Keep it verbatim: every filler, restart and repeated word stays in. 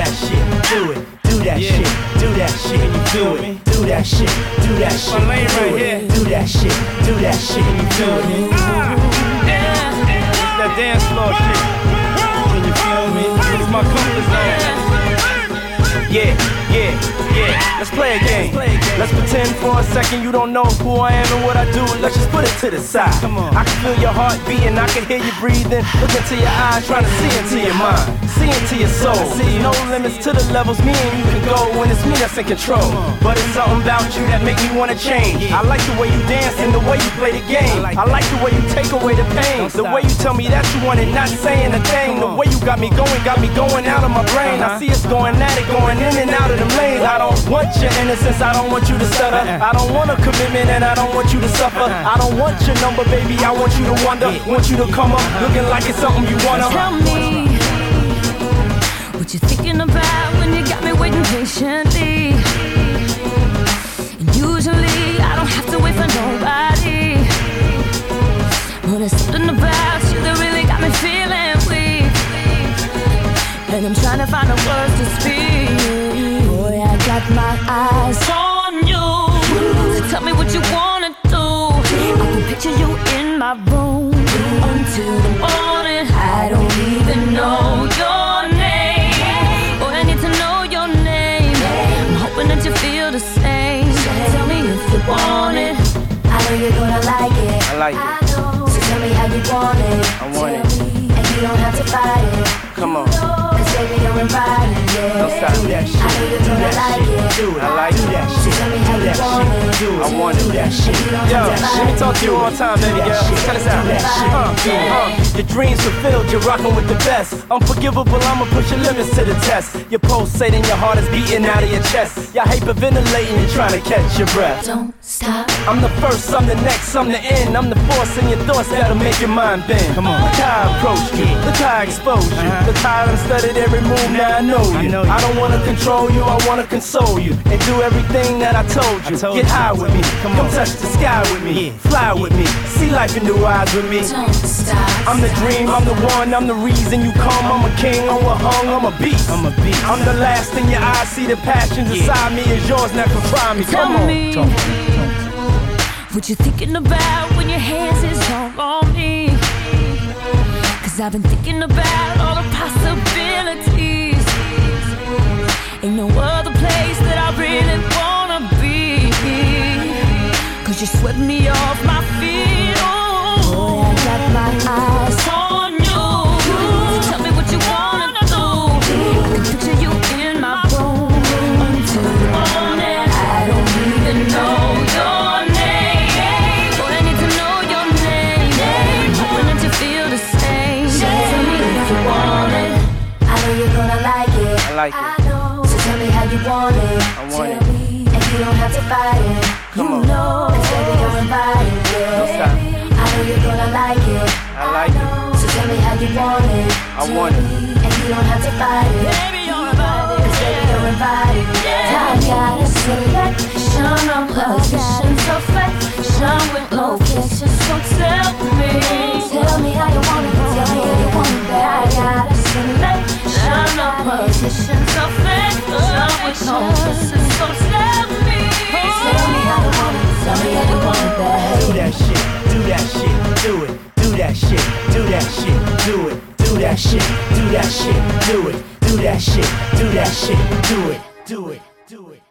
that shit, do it, do that Yeah. shit, do that shit, Can you do feel it, me? do that shit, do that It's shit, my lane do right it, here. do that shit, do that shit, Can you do feel it. me? It's that dance floor shit. Can you feel me? It's my comfort zone. Yeah, yeah, yeah. Let's play a game. Let's pretend for a second you don't know who I am and what I do. Let's just put it to the side. Come on. I can feel your heart beating, I can hear you breathing. Look into your eyes, trying to see into your mind, see into your soul. No limits to the levels me and you can go when it's me that's in control. But it's something about you that make me wanna change. I like the way you dance and the way you play the game. I like the way you take away the pain, the way you tell me that you want it, not saying a thing. The way you got me going, got me going out of my brain. I see us going at it, going in and out of them lanes. I don't want your innocence, I don't want you to stutter. I don't want a commitment and I don't want you to suffer. I don't want your number, baby, I want you to wonder. Want you to come up looking like it's something you wanna. Tell me what you thinking about when you got me waiting patiently. And usually I don't have to wait for nobody, but there's something about you that really got me feeling weak, and I'm trying to find the words to speak. Boy, I got my eyes on you, so tell me what you wanna do. I can picture you in my room until the morning. I don't even know your name. Boy, I need to know your name. I'm hoping that you feel the same. Tell me if you want it. I know you're gonna like it. I like it. I know. So tell me how you want it. I want it. Tell me, and you don't have to fight it. Come on. Cause baby, you're invited, yeah. Don't stop. Do that shit, I know you're do gonna that like shit, it. do it, I like do it. that So shit, tell me do how you that want shit, it. do it, I want it. do that shit, You don't Yo, have to let fight me it. talk to you one time, baby girl. Check this out. Uh, uh, your dreams fulfilled, you're rocking with the best. Unforgivable, I'ma push your limits to the test. Your pulsating, your heart is beating out of your chest. You're hyperventilating, you're trying to catch your breath. Don't stop. I'm the first, I'm the next, I'm the end. I'm the force in your thoughts that'll make your mind bend. Come on. Look how I approached you, look how I exposed you. Uh-huh. Look how I done studied every move, now I know you. I know you. I don't wanna control you, I wanna console you. And do everything that I told you. I told Get you. high with me, Come come on. touch the sky with me. Yeah. Fly with me, see life in new eyes with me. Don't stop. I'm the dream, I'm the one, I'm the reason you come. I'm a king, I'm a hung, I'm a beast. I'm a beast. I'm the last in your eyes, see the passions Yeah. inside me is yours, now come try me. Tell Come on. me what you thinking about when your hands is all on me. Cause I've been thinking about all the possibilities. Ain't no other place that I really wanna be. Cause you swept me off my feet. Oh, boy, I got my eyes on you. So tell me what you wanna do. I can picture you in my room until the morning. I don't even know your name. Boy, I need to know your name. I'm hoping that you feel the same. Tell me if you want it. I know you're gonna like it. I like it. I know. So tell me how you want it. I want Tell it. me, and you don't have to fight it. Come you on. know, and baby, you're invited. Yeah. Don't stop. I know you're gonna like it. I like it. So tell me how you want it. I want it. And you don't have to fight it. Baby, you're invited. Cause baby, you're invited. Yeah. I got a selection of positions, affection with location. So tell me, tell me how you want it. Tell me how you want it. I got a selection of positions, affection with no kisses. So tell me, tell me how you want it. Tell me how you want it, do babe. that shit, do that shit, do it, do that shit, do that shit, do it, do that shit, do that shit, do it, do that shit, do that shit, do it, do it, do it.